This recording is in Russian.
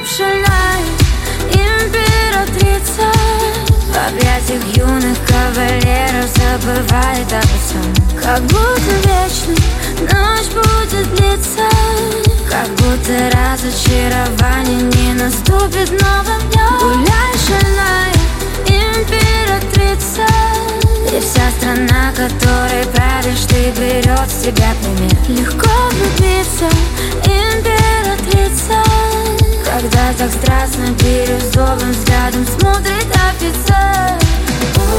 шальная императрица в объятиях юных кавалеров забывает обо всем. Как будто вечно ночь будет длиться, как будто разочарование не наступит новым днем. Гуляй, шальная императрица, и вся страна, которой правишь ты, берет с тебя пример. Легко влюбиться, императрица, когда так страстно бирюзовым взглядом смотрит офицер.